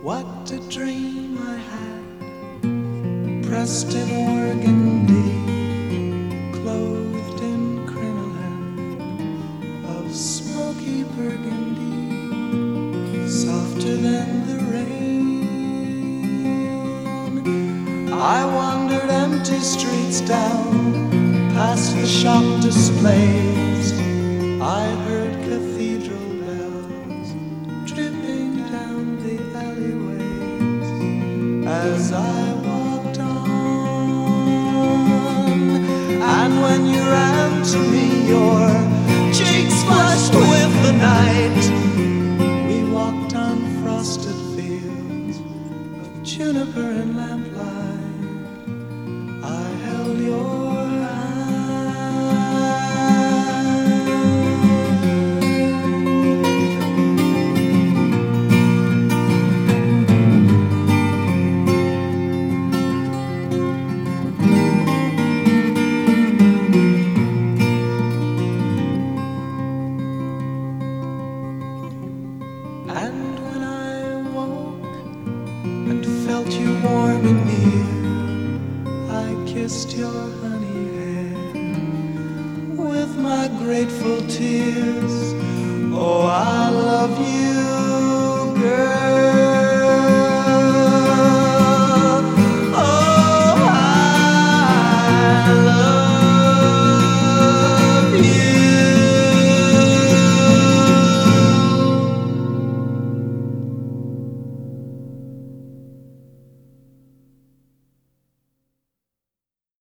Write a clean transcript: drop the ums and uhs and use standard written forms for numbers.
What a dream I had, pressed in organdy, clothed in crinoline of smoky burgundy, softer than the rain. I wandered empty streets down, past the shop displays. I heard cathedral bells dripping down the alleyways as I walked on. And when you ran to me, your cheeks flushed with the night. We walked on frosted fields of juniper and lamplight. I held your And when I woke and felt you warm and near, I kissed your honey hair with my grateful tears. Oh, I love you.